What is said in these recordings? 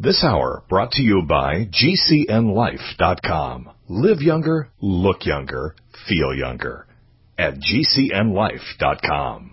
This hour brought to you by GCNLife.com. Live younger, look younger, feel younger at GCNLife.com.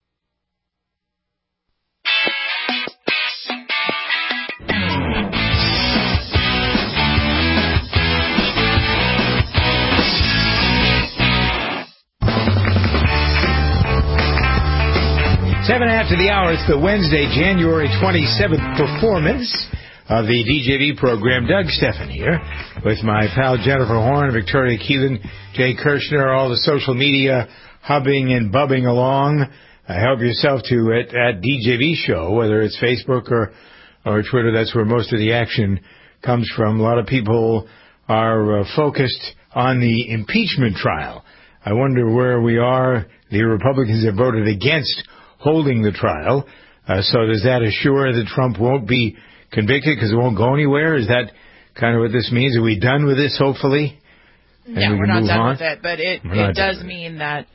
Seven after the hour, it's the Wednesday, January 27th performance of the DJV program. Doug Stephan here with my pal Jennifer Horn, Victoria Keelan, Jay Kirshner, all the social media hubbing and bubbing along. Help yourself to it at DJV Show, whether it's Facebook or Twitter. That's where most of the action comes from. A lot of people are focused on the impeachment trial. I wonder where we are. The Republicans have voted against holding the trial. So does that assure that Trump won't be convicted because it won't go anywhere? Is that kind of what this means? Are we done with this, hopefully? No, we're not done with it, but it does mean that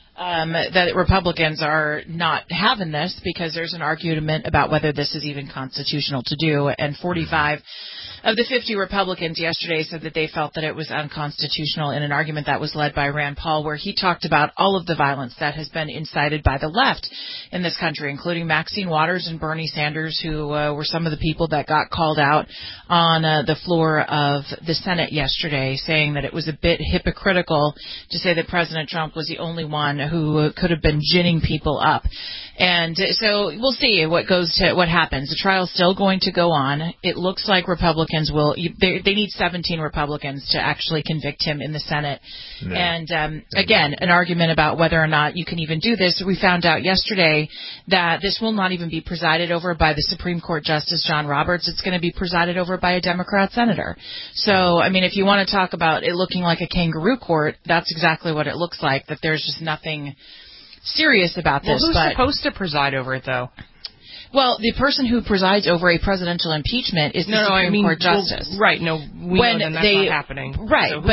Republicans are not having this because there's an argument about whether this is even constitutional to do, and 45 of the 50 Republicans yesterday said that they felt that it was unconstitutional in an argument that was led by Rand Paul, where he talked about all of the violence that has been incited by the left in this country, including Maxine Waters and Bernie Sanders, who were some of the people that got called out on the floor of the Senate yesterday, saying that it was a bit hypocritical to say that President Trump was the only one who could have been ginning people up. And so we'll see what happens. The trial's still going to go on. It looks like Republicans they need 17 Republicans to actually convict him in the Senate. No. And again, an argument about whether or not you can even do this. We found out yesterday that this will not even be presided over by the Supreme Court Justice John Roberts. It's going to be presided over by a Democrat senator. So, I mean, if you want to talk about it looking like a kangaroo court, that's exactly what it looks like, that there's just nothing serious about this. Well, who's supposed to preside over it, though? Well, the person who presides over a presidential impeachment is the Supreme Court Justice. Well, right, no, we know then that's not happening. Right, so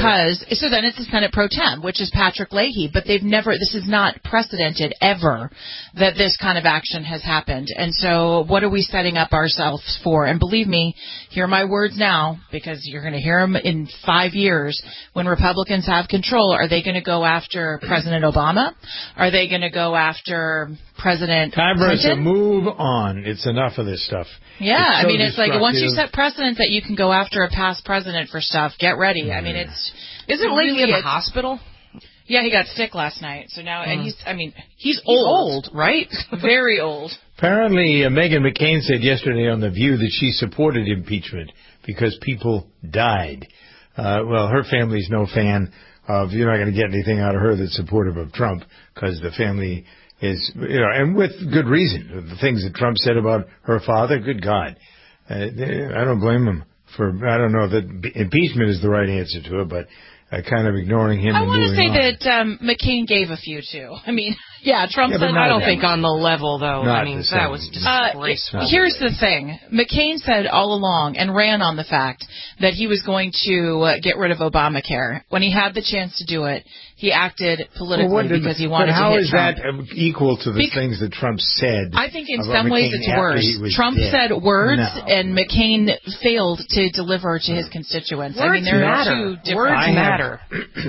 then it's the Senate pro tem, which is Patrick Leahy, but this is not precedented ever that this kind of action has happened. And so what are we setting up ourselves for? And believe me, hear my words now, because you're going to hear them in 5 years. When Republicans have control, are they going to go after President Obama? Are they going to go after President Clinton? Move on. It's enough of this stuff. Yeah, it's like once you set precedent that you can go after a past president for stuff, get ready. Yeah. Isn't Leahy in the hospital? Yeah, he got sick last night. So now, and he's old, right? Very old. Apparently, Meghan McCain said yesterday on The View that she supported impeachment because people died. Well, her family's no fan of, you're not going to get anything out of her that's supportive of Trump because the family is, and with good reason. The things that Trump said about her father, good God. I don't blame him I don't know that impeachment is the right answer to it, but kind of ignoring him. I want to say that McCain gave a few, too. Trump said, I don't think on the level, though. That was disgraceful. Here's the thing. McCain said all along and ran on the fact that he was going to get rid of Obamacare. When he had the chance to do it, he acted politically because he wanted to hit Trump. But how is that equal to the things that Trump said? I think in some ways it's worse. Trump said words, and McCain failed to deliver to his constituents. Words matter. Words matter.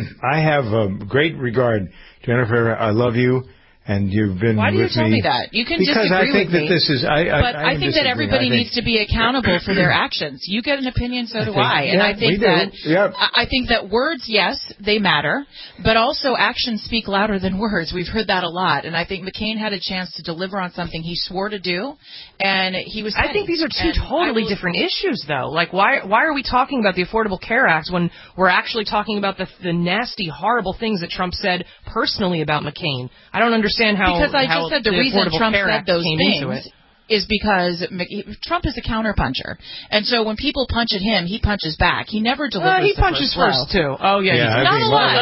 I have great regard, Jennifer. I love you. And you've been Why do you with tell me that? You can because disagree I think with that me. This is. I think that everybody needs to be accountable for their actions. You get an opinion, so do I. And I think that words, yes, they matter, but also actions speak louder than words. We've heard that a lot, and I think McCain had a chance to deliver on something he swore to do, and he was. I think these are two totally different issues, though. Like, why are we talking about the Affordable Care Act when we're actually talking about the nasty, horrible things that Trump said personally about McCain? I don't understand how. Because I just said the reason Trump said those things is because Trump is a counterpuncher. And so when people punch at him, he punches back. He never delivers he punches first, too. Oh, yeah. Not a lot.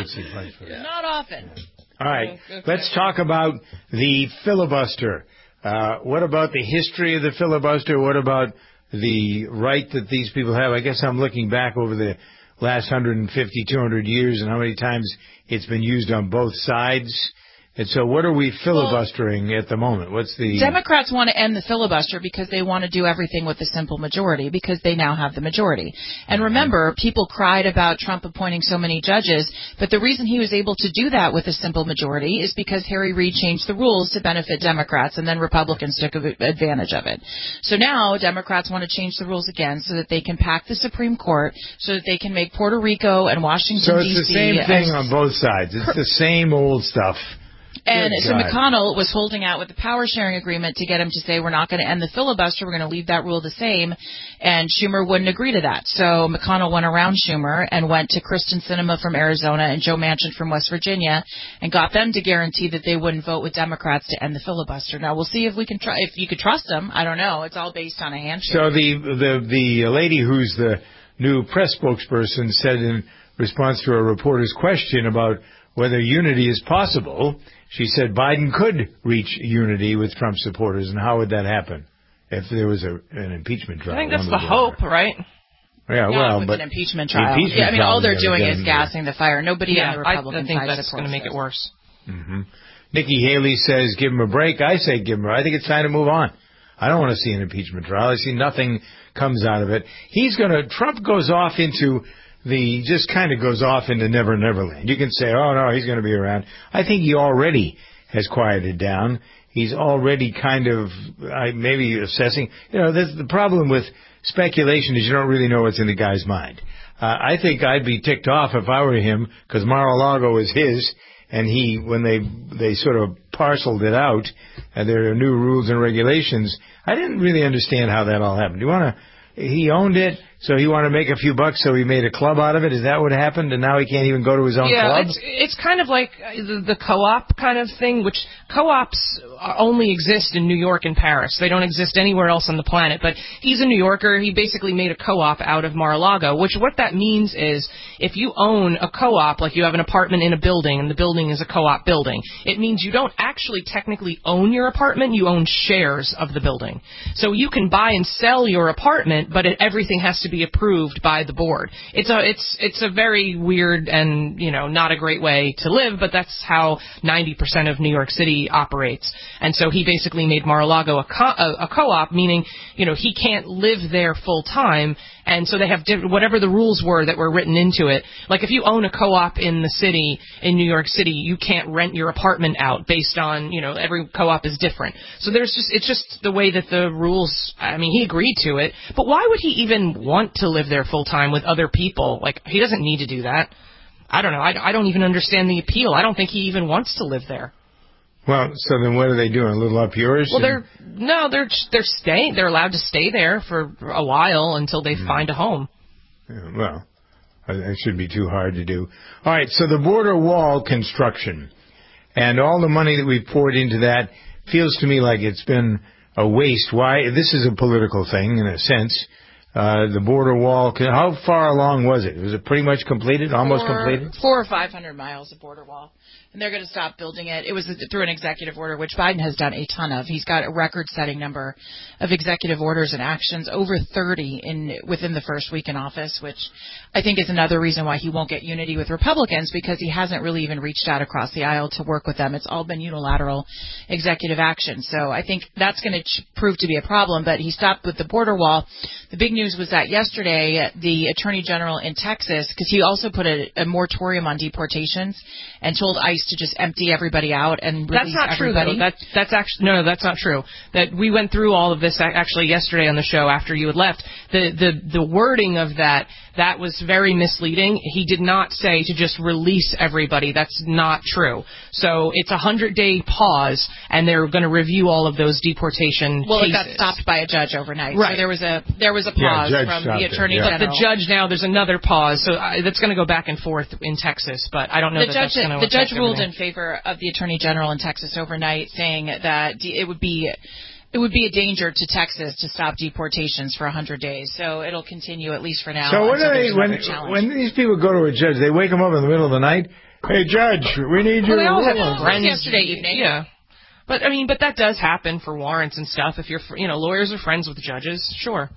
Not often. All right. Okay. Let's talk about the filibuster. What about the history of the filibuster? What about the right that these people have? I guess I'm looking back over the last 150, 200 years and how many times it's been used on both sides. And so what are we filibustering at the moment? What's the... Democrats want to end the filibuster because they want to do everything with a simple majority because they now have the majority. And remember, people cried about Trump appointing so many judges, but the reason he was able to do that with a simple majority is because Harry Reid changed the rules to benefit Democrats, and then Republicans took advantage of it. So now Democrats want to change the rules again so that they can pack the Supreme Court, so that they can make Puerto Rico and Washington, D.C. So it's the same thing on both sides. It's the same old stuff. And so McConnell was holding out with the power sharing agreement to get him to say we're not going to end the filibuster, we're going to leave that rule the same, and Schumer wouldn't agree to that. So McConnell went around Schumer and went to Kristen Sinema from Arizona and Joe Manchin from West Virginia and got them to guarantee that they wouldn't vote with Democrats to end the filibuster. Now we'll see if we can try, if you could trust them. I don't know. It's all based on a handshake. So the lady who's the new press spokesperson said in response to a reporter's question about whether unity is possible, she said Biden could reach unity with Trump supporters, and how would that happen if there was an impeachment trial? I think that's the hope, right? Yeah, but an impeachment trial. I mean, all they're doing is gassing the fire. Nobody on the Republican side supports I think that's going to make it worse. Mm-hmm. Nikki Haley says give him a break. I say give him a break. I think it's time to move on. I don't want to see an impeachment trial. I see nothing comes out of it. Trump goes off into just kind of goes off into Never Neverland. You can say, oh, no, he's going to be around. I think he already has quieted down. He's already kind of maybe assessing. The problem with speculation is you don't really know what's in the guy's mind. I think I'd be ticked off if I were him because Mar-a-Lago is his, and when they sort of parceled it out, and there are new rules and regulations, I didn't really understand how that all happened. He owned it, so he wanted to make a few bucks, so he made a club out of it. Is that what happened? And now he can't even go to his own club? Yeah, it's kind of like the co-op kind of thing, which co-ops only exist in New York and Paris. They don't exist anywhere else on the planet. But he's a New Yorker. He basically made a co-op out of Mar-a-Lago, which what that means is if you own a co-op, like you have an apartment in a building, and the building is a co-op building, it means you don't actually technically own your apartment. You own shares of the building. So you can buy and sell your apartment, but everything has to be approved by the board. It's a very weird and not a great way to live, but that's how 90% of New York City operates. And so he basically made Mar-a-Lago a co-op, meaning he can't live there full time. And so they have whatever the rules were that were written into it. Like if you own a co-op in the city, in New York City, you can't rent your apartment out based on, every co-op is different. So it's just the way that the rules, he agreed to it. But why would he even want to live there full time with other people? Like, he doesn't need to do that. I don't know. I don't even understand the appeal. I don't think he even wants to live there. Well, so then what are they doing? A little up yours? Well, they're staying. They're allowed to stay there for a while until they find a home. Yeah, well, that shouldn't be too hard to do. All right, so the border wall construction and all the money that we've poured into that feels to me like it's been a waste. Why? This is a political thing in a sense. The border wall, how far along was it? Was it pretty much completed, almost completed? 400 or 500 miles of border wall. And they're going to stop building it. It was through an executive order, which Biden has done a ton of. He's got a record-setting number of executive orders and actions, over 30 within the first week in office, which I think is another reason why he won't get unity with Republicans, because he hasn't really even reached out across the aisle to work with them. It's all been unilateral executive action. So I think that's going to prove to be a problem, but he stopped with the border wall. The big news was that yesterday the Attorney General in Texas, because he also put a moratorium on deportations and told ICE to just empty everybody out and release everybody. That's actually that's not true. That we went through all of this actually yesterday on the show after you had left. The wording of that was very misleading. He did not say to just release everybody. That's not true. So it's a 100-day pause, and they're going to review all of those deportation cases. It got stopped by a judge overnight. Right. So there was a pause from the Attorney General. But the judge now, there's another pause. So that's going to go back and forth in Texas, but I don't know that's going to The judge ruled in favor of the Attorney General in Texas overnight, saying that it would be a danger to Texas to stop deportations for 100 days. So it'll continue at least for now. So when these people go to a judge, they wake them up in the middle of the night. Hey, judge, we need you. They all have friends yesterday evening. Yeah. But that does happen for warrants and stuff. If lawyers are friends with judges, sure.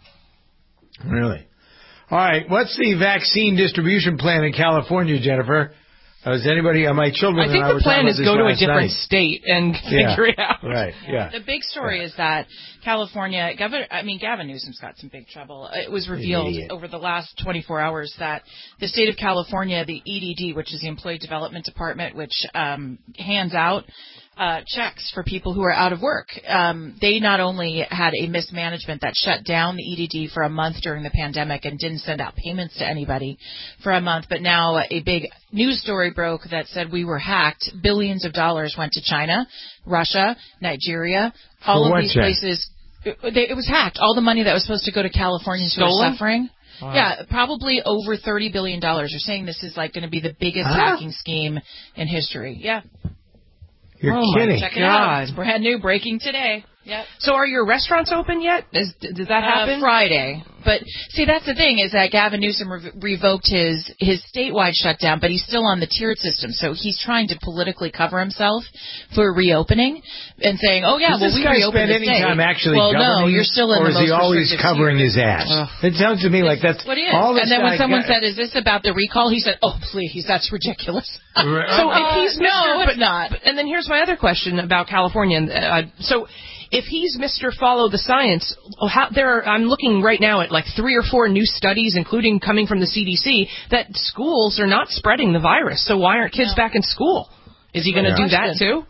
Really? All right. What's the vaccine distribution plan in California, Jennifer? Is anybody? My children. I think and I the plan is go to a different night. state and figure it out. Right. Yeah. The big story is that California, Gavin Newsom's got some big trouble. It was revealed over the last 24 hours that the state of California, the EDD, which is the Employee Development Department, which hands out checks for people who are out of work. They not only had a mismanagement that shut down the EDD for a month during the pandemic and didn't send out payments to anybody for a month, but now a big news story broke that said we were hacked. Billions of dollars went to China, Russia, Nigeria, all of these places. It was hacked. All the money that was supposed to go to Californians who are suffering. Wow. Yeah, probably over $30 billion. They're saying this is like going to be the biggest hacking scheme in history. Yeah. You're kidding. Check it out. It's brand new, breaking today. Yep. So are your restaurants open yet? Did that happen? Friday. But, see, that's the thing is that Gavin Newsom revoked his statewide shutdown, but he's still on the tiered system. So he's trying to politically cover himself for reopening and saying, oh, yeah, we reopened the state. Does this guy spend any time actually governing? No, you're still in the most restrictive. Or is he always covering his ass? It sounds to me like that's what he is. And then when someone said, is this about the recall? He said, oh, please, that's ridiculous. So if he's no, it's not. And then here's my other question about California. So if he's Mr. Follow the Science, I'm looking right now at like 3 or 4 new studies, including coming from the CDC, that schools are not spreading the virus. So why aren't kids back in school? Is he going to do that too?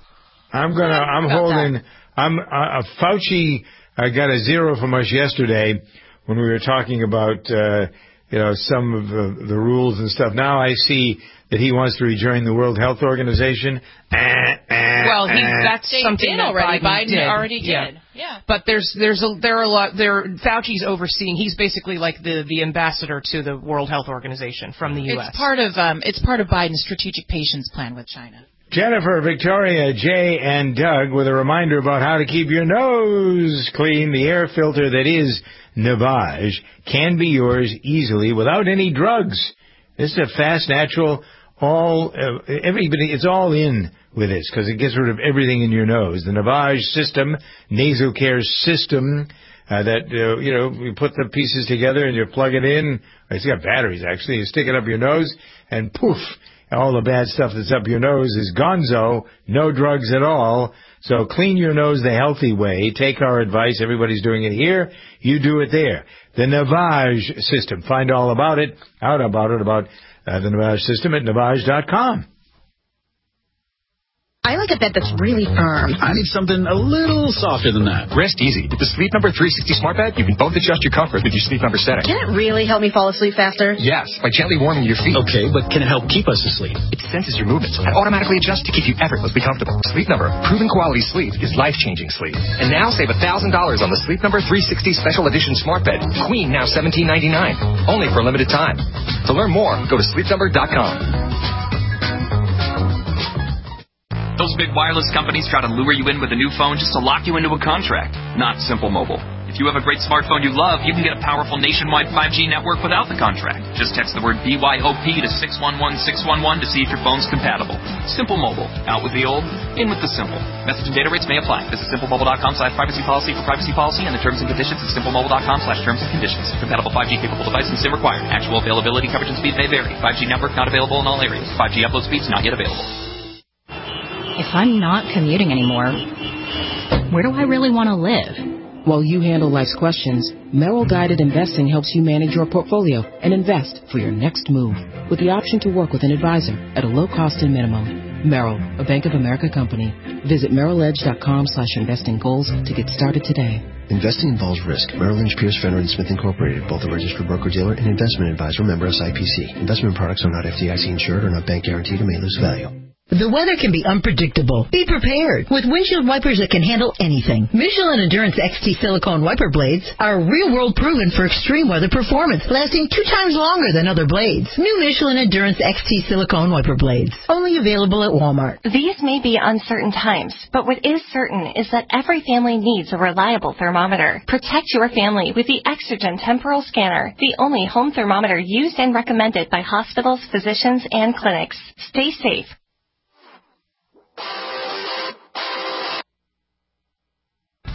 Fauci got a 0 from us yesterday when we were talking about, some of the rules and stuff. Now I see that he wants to rejoin the World Health Organization. Well, that's something that Biden did. already did. Yeah. But there are a lot. Fauci's overseeing. He's basically like the ambassador to the World Health Organization from the U.S. It's part of Biden's strategic patience plan with China. Jennifer, Victoria, Jay, and Doug with a reminder about how to keep your nose clean. The air filter that is Navage can be yours easily without any drugs. This is a fast, natural, it's all in with this because it gets rid of everything in your nose. The Navage system, nasal care system, you put the pieces together and you plug it in. It's got batteries, actually. You stick it up your nose and poof, all the bad stuff that's up your nose is gonzo. No drugs at all. So clean your nose the healthy way. Take our advice. Everybody's doing it here. You do it there. The Navage system. Find all about it, the Navage system at Navage.com. I like a bed that's really firm. I need something a little softer than that. Rest easy. With the Sleep Number 360 smart bed, you can both adjust your comfort with your Sleep Number setting. Can it really help me fall asleep faster? Yes, by gently warming your feet. Okay, but can it help keep us asleep? It senses your movements and automatically adjusts to keep you effortlessly comfortable. Sleep Number, proven quality sleep is life-changing sleep. And now save $1,000 on the Sleep Number 360 Special Edition smart bed. Queen now $17.99. Only for a limited time. To learn more, go to sleepnumber.com. Those big wireless companies try to lure you in with a new phone just to lock you into a contract. Not Simple Mobile. If you have a great smartphone you love, you can get a powerful nationwide 5G network without the contract. Just text the word BYOP to 611611 to see if your phone's compatible. Simple Mobile. Out with the old, in with the simple. Message and data rates may apply. Visit simplemobile.com/privacy policy for privacy policy and the terms and conditions at simplemobile.com/terms and conditions. Compatible 5G capable device and SIM required. Actual availability, coverage, and speed may vary. 5G network not available in all areas. 5G upload speeds not yet available. If I'm not commuting anymore, where do I really want to live? While you handle life's questions, Merrill Guided Investing helps you manage your portfolio and invest for your next move with the option to work with an advisor at a low cost and minimum. Merrill, a Bank of America company. Visit merrilledge.com/investing goals to get started today. Investing involves risk. Merrill Lynch, Pierce, Fenner & Smith Incorporated, both a registered broker-dealer and investment advisor, member SIPC. Investment products are not FDIC insured or not bank guaranteed and may lose value. The weather can be unpredictable. Be prepared with windshield wipers that can handle anything. Michelin Endurance XT silicone wiper blades are real-world proven for extreme weather performance, lasting 2 times longer than other blades. New Michelin Endurance XT silicone wiper blades, only available at Walmart. These may be uncertain times, but what is certain is that every family needs a reliable thermometer. Protect your family with the Exergen Temporal Scanner, the only home thermometer used and recommended by hospitals, physicians, and clinics. Stay safe.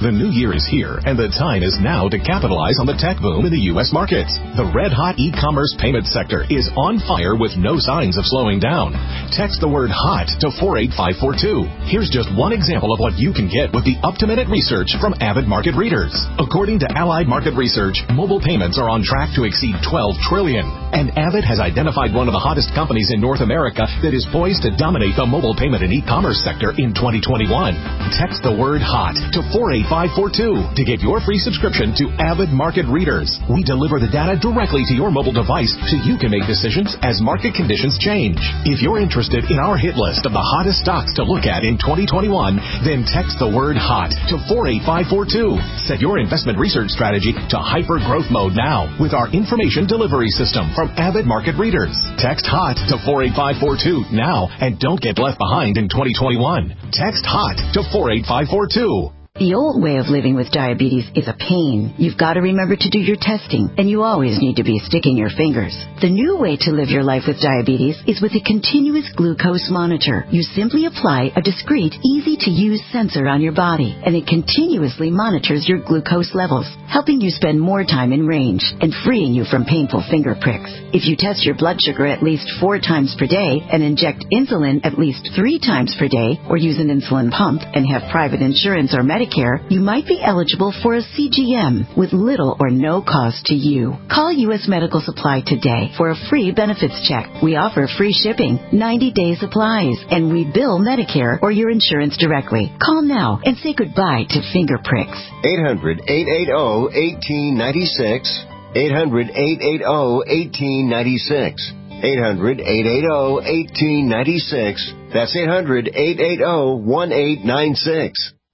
The new year is here, and the time is now to capitalize on the tech boom in the U.S. markets. The red-hot e-commerce payment sector is on fire with no signs of slowing down. Text the word HOT to 48542. Here's just one example of what you can get with the up-to-minute research from Avid Market Readers. According to Allied Market Research, mobile payments are on track to exceed $12 trillion. And Avid has identified one of the hottest companies in North America that is poised to dominate the mobile payment and e-commerce sector in 2021. Text the word HOT to 48542 to get your free subscription to Avid Market Readers. We deliver the data directly to your mobile device so you can make decisions as market conditions change. If you're interested in our hit list of the hottest stocks to look at in 2021, then text the word HOT to 48542. Set your investment research strategy to hyper growth mode now with our information delivery system from Avid Market Readers. Text HOT to 48542 now and don't get left behind in 2021. Text HOT to 48542. The old way of living with diabetes is a pain. You've got to remember to do your testing, and you always need to be sticking your fingers. The new way to live your life with diabetes is with a continuous glucose monitor. You simply apply a discreet, easy-to-use sensor on your body, and it continuously monitors your glucose levels, helping you spend more time in range and freeing you from painful finger pricks. If you test your blood sugar at least 4 times per day and inject insulin at least 3 times per day, or use an insulin pump and have private insurance or Medicare, you might be eligible for a CGM with little or no cost to you. Call U.S. Medical Supply today for a free benefits check. We offer free shipping, 90-day supplies, and we bill Medicare or your insurance directly. Call now and say goodbye to finger pricks. 800-880-1896. 800-880-1896. 800-880-1896. That's 800-880-1896.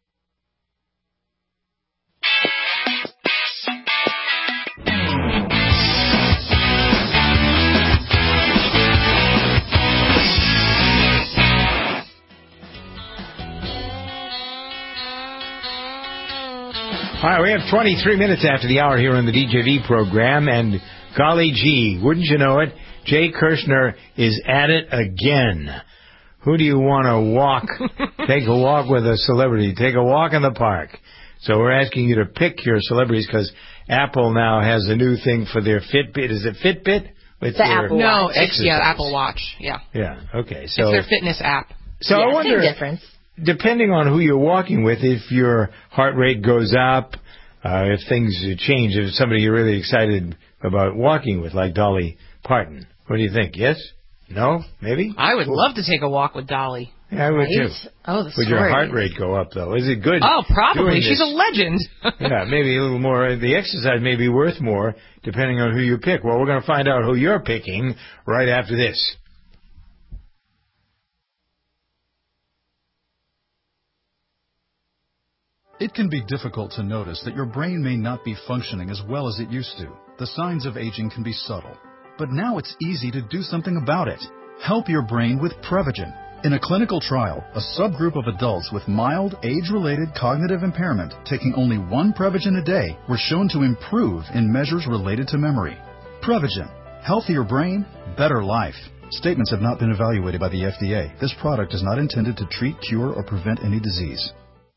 All right, we have 23 minutes after the hour here on the DJV program, and golly gee, wouldn't you know it, Jay Kirshner is at it again. Who do you want to walk? Take a walk with a celebrity. Take a walk in the park. So we're asking you to pick your celebrities because Apple now has a new thing for their Fitbit. Is it Fitbit? It's the Apple Watch. No, it's Apple Watch. Yeah. Yeah. Okay. So it's their fitness app. So I wonder, same difference. Depending on who you're walking with, if your heart rate goes up, if things change, if somebody you're really excited about walking with, like Dolly Parton. What do you think? Yes? No? Maybe? I would love to take a walk with Dolly. Yeah, I would too. Oh, the Would your heart rate go up, though? Is it good? Oh, probably. She's a legend. Yeah, maybe a little more. The exercise may be worth more, depending on who you pick. Well, we're going to find out who you're picking right after this. It can be difficult to notice that your brain may not be functioning as well as it used to. The signs of aging can be subtle. But now it's easy to do something about it. Help your brain with Prevagen. In a clinical trial, a subgroup of adults with mild age-related cognitive impairment taking only 1 Prevagen a day were shown to improve in measures related to memory. Prevagen. Healthier brain, better life. Statements have not been evaluated by the FDA. This product is not intended to treat, cure, or prevent any disease.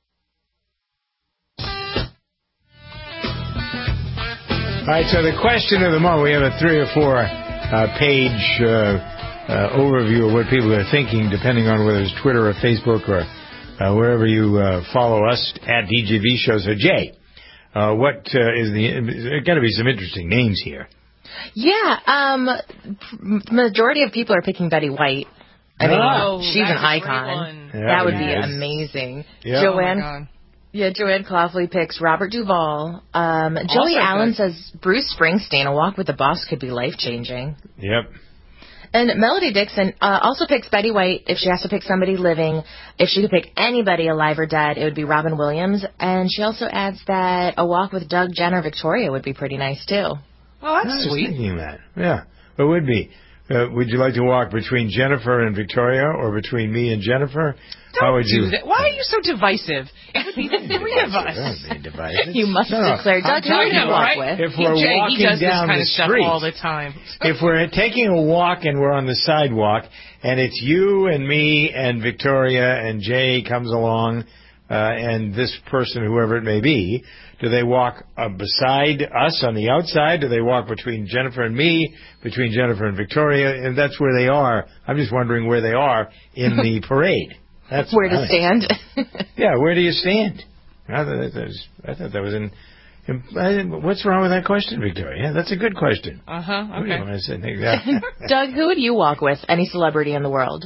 All right, so the question of the moment, we have a 3 or 4 page overview of what people are thinking, depending on whether it's Twitter or Facebook or wherever you follow us at DJV Show. So, Jay, what is there's got to be some interesting names here. Yeah, majority of people are picking Betty White. I mean, she's an icon. That would be amazing. Yeah. Joanne Clafley picks Robert Duvall. Joey Allen says Bruce Springsteen, A Walk with the Boss could be life-changing. Yep. And Melody Dixon also picks Betty White if she has to pick somebody living. If she could pick anybody alive or dead, it would be Robin Williams. And she also adds that A Walk with Doug Jenner Victoria would be pretty nice, too. Oh, that's sweet. I was thinking that. Yeah, it would be. Would you like to walk between Jennifer and Victoria or between me and Jennifer? How would you? Why are you so divisive? It would be the 3 of us. You must declare Doug, who would you walk with? If we're walking he does down this kind the of stuff street all the time. If we're taking a walk and we're on the sidewalk and it's you and me and Victoria and Jay comes along, and this person, whoever it may be, do they walk beside us on the outside? Do they walk between Jennifer and me, between Jennifer and Victoria? And that's where they are. I'm just wondering where they are in the parade. That's where to stand. Yeah, where do you stand? I thought that was what's wrong with that question, Victoria? Yeah, that's a good question. Okay. Doug, who would you walk with? Any celebrity in the world?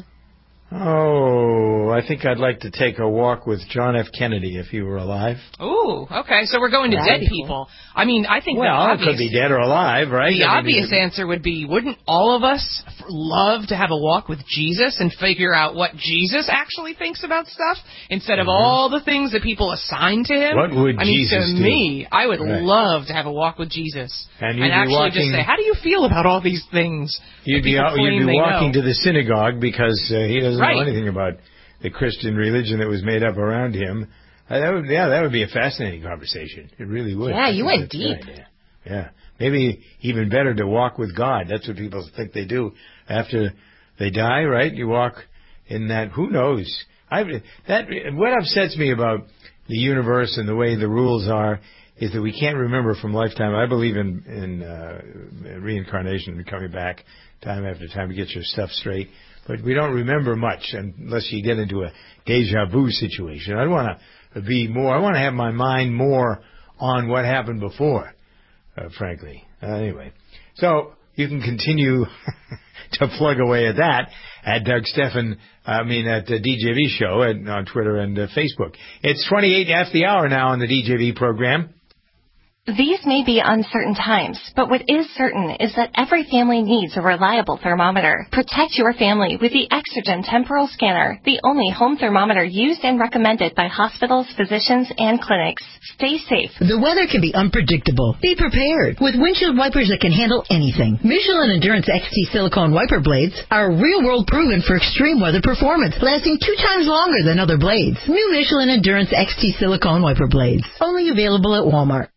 Oh, I think I'd like to take a walk with John F. Kennedy if he were alive. Ooh, okay. So we're going to dead people. I mean, I think it could be dead or alive, right? The obvious answer would be, wouldn't all of us love to have a walk with Jesus and figure out what Jesus actually thinks about stuff instead of all the things that people assign to him? What would Jesus do? To me, I would love to have a walk with Jesus and actually just say, how do you feel about all these things? You'd be walking to the synagogue because he doesn't know anything about the Christian religion that was made up around him. That would be a fascinating conversation. It really would. Yeah, you went deep. Yeah. Maybe even better to walk with God. That's what people think they do after they die, right? You walk in that, who knows? What upsets me about the universe and the way the rules are is that we can't remember from lifetime. I believe in reincarnation and coming back time after time to get your stuff straight. But we don't remember much unless you get into a deja vu situation. I want to have my mind more on what happened before, frankly. Anyway, so you can continue to plug away at that at Doug Stephan, at the DJV show on Twitter and Facebook. It's 28 after the hour now on the DJV program. These may be uncertain times, but what is certain is that every family needs a reliable thermometer. Protect your family with the Exergen Temporal Scanner, the only home thermometer used and recommended by hospitals, physicians, and clinics. Stay safe. The weather can be unpredictable. Be prepared with windshield wipers that can handle anything. Michelin Endurance XT silicone wiper blades are real-world proven for extreme weather performance, lasting 2 times longer than other blades. New Michelin Endurance XT silicone wiper blades, only available at Walmart.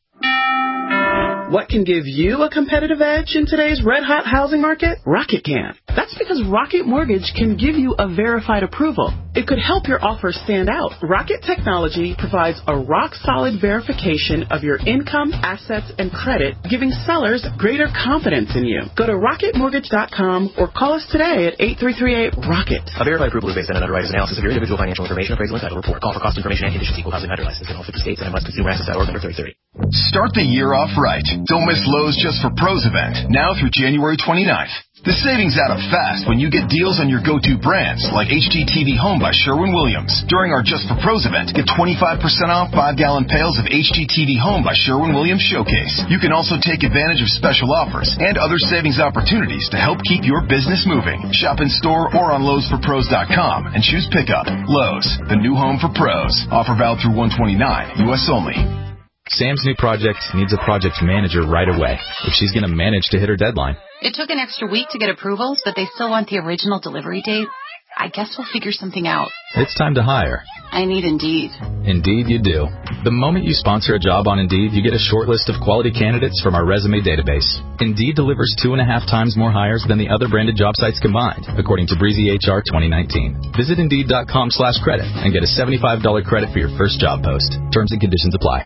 What can give you a competitive edge in today's red-hot housing market? Rocket can. That's because Rocket Mortgage can give you a verified approval. It could help your offer stand out. Rocket Technology provides a rock-solid verification of your income, assets, and credit, giving sellers greater confidence in you. Go to rocketmortgage.com or call us today at 8338-ROCKET. A verified approval is based on an underwriter's analysis of your individual financial information, appraisal, and title report. Call for cost information and conditions. Equal housing lender license in all 50 states and MLSConsumerAccess.org number 3030. Start the year off right. Don't miss Lowe's Just for Pros event, now through January 29th. The savings add up fast when you get deals on your go-to brands like HGTV Home by Sherwin-Williams. During our Just for Pros event, get 25% off 5-gallon pails of HGTV Home by Sherwin-Williams Showcase. You can also take advantage of special offers and other savings opportunities to help keep your business moving. Shop in store or on Lowe'sForPros.com and choose pickup. Lowe's, the new home for pros. Offer valid through 129, U.S. only. Sam's new project needs a project manager right away if she's going to manage to hit her deadline. It took an extra week to get approvals, but they still want the original delivery date. I guess we'll figure something out. It's time to hire. I need Indeed. Indeed you do. The moment you sponsor a job on Indeed, you get a short list of quality candidates from our resume database. Indeed delivers 2.5 times more hires than the other branded job sites combined, according to Breezy HR 2019. Visit Indeed.com/credit and get a $75 credit for your first job post. Terms and conditions apply.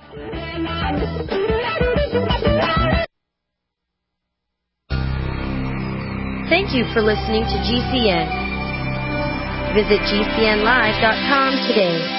Thank you for listening to GCN. Visit GCNlive.com today.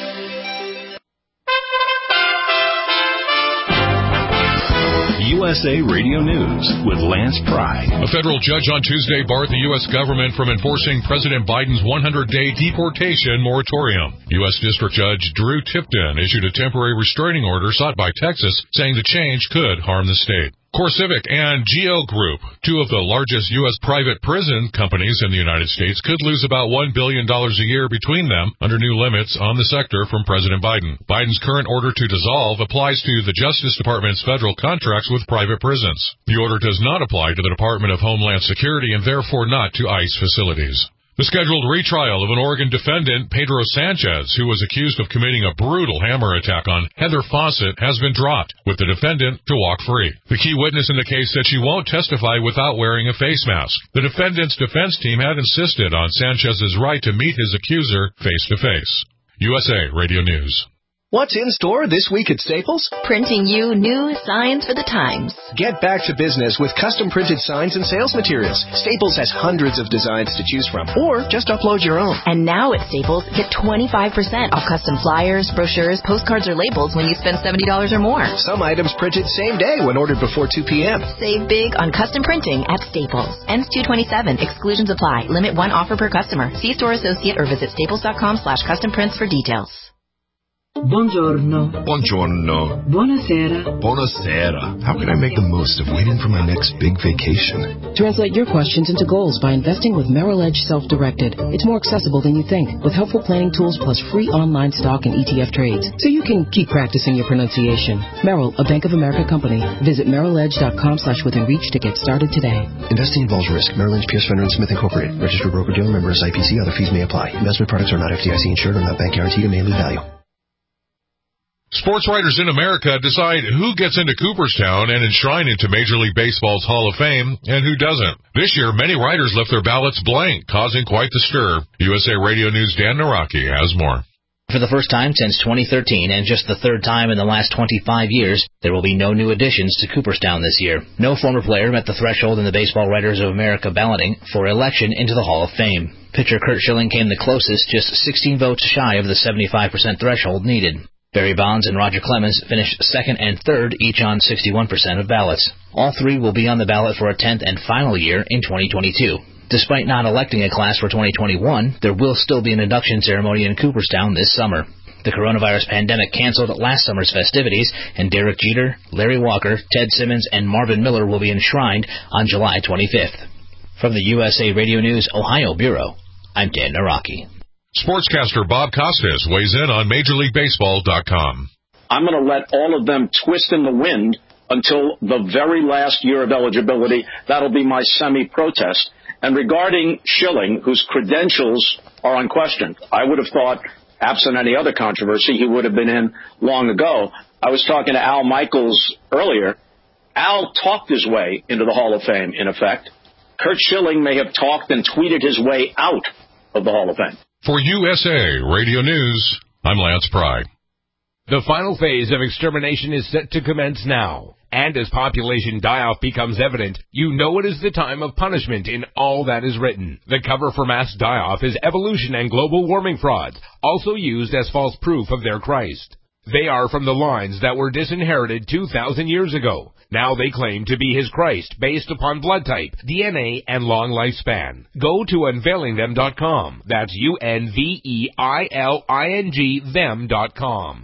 USA Radio News with Lance Pry. A federal judge on Tuesday barred the U.S. government from enforcing President Biden's 100-day deportation moratorium. U.S. District Judge Drew Tipton issued a temporary restraining order sought by Texas, saying the change could harm the state. CoreCivic and GL Group, two of the largest U.S. private prison companies in the United States, could lose about $1 billion a year between them under new limits on the sector from President Biden. Biden's current order to dissolve applies to the Justice Department's federal contracts with private prisons. The order does not apply to the Department of Homeland Security and therefore not to ICE facilities. The scheduled retrial of an Oregon defendant, Pedro Sanchez, who was accused of committing a brutal hammer attack on Heather Fawcett, has been dropped, with the defendant to walk free. The key witness in the case said she won't testify without wearing a face mask. The defendant's defense team had insisted on Sanchez's right to meet his accuser face-to-face. USA Radio News. What's in store this week at Staples? Printing you new signs for the times. Get back to business with custom printed signs and sales materials. Staples has hundreds of designs to choose from, or just upload your own. And now at Staples, get 25% off custom flyers, brochures, postcards, or labels when you spend $70 or more. Some items printed same day when ordered before 2 p.m. Save big on custom printing at Staples. Ends 2/27. Exclusions apply. Limit one offer per customer. See store associate or visit staples.com/customprints for details. Buongiorno. Buongiorno. Buonasera. Buonasera. How can I make the most of waiting for my next big vacation? Translate your questions into goals by investing with Merrill Edge Self-Directed. It's more accessible than you think, with helpful planning tools plus free online stock and ETF trades, so you can keep practicing your pronunciation. Merrill, a Bank of America company. Visit merrilledge.com/withinreach to get started today. Investing involves risk. Merrill Lynch, Pierce, Fenner & Smith Incorporated. Registered broker-dealer, member SIPC. Other fees may apply. Investment products are not FDIC insured or not bank guaranteed and may lose value. Sports writers in America decide who gets into Cooperstown and enshrined into Major League Baseball's Hall of Fame and who doesn't. This year, many writers left their ballots blank, causing quite the stir. USA Radio News' Dan Naraki has more. For the first time since 2013, and just the third time in the last 25 years, there will be no new additions to Cooperstown this year. No former player met the threshold in the Baseball Writers of America balloting for election into the Hall of Fame. Pitcher Curt Schilling came the closest, just 16 votes shy of the 75% threshold needed. Barry Bonds and Roger Clemens finished second and third, each on 61% of ballots. All three will be on the ballot for a 10th and final year in 2022. Despite not electing a class for 2021, there will still be an induction ceremony in Cooperstown this summer. The coronavirus pandemic canceled last summer's festivities, and Derek Jeter, Larry Walker, Ted Simmons, and Marvin Miller will be enshrined on July 25th. From the USA Radio News Ohio Bureau, I'm Dan Naraki. Sportscaster Bob Costas weighs in on MajorLeagueBaseball.com. I'm going to let all of them twist in the wind until the very last year of eligibility. That'll be my semi-protest. And regarding Schilling, whose credentials are unquestioned, I would have thought, absent any other controversy, he would have been in long ago. I was talking to Al Michaels earlier. Al talked his way into the Hall of Fame, in effect. Curt Schilling may have talked and tweeted his way out of the Hall of Fame. For USA Radio News, I'm Lance Pry. The final phase of extermination is set to commence now. And as population die-off becomes evident, you know it is the time of punishment in all that is written. The cover for mass die-off is evolution and global warming frauds, also used as false proof of their Christ. They are from the lines that were disinherited 2,000 years ago. Now they claim to be his Christ based upon blood type, DNA, and long lifespan. Go to unveilingthem.com. That's UNVEILING them.com.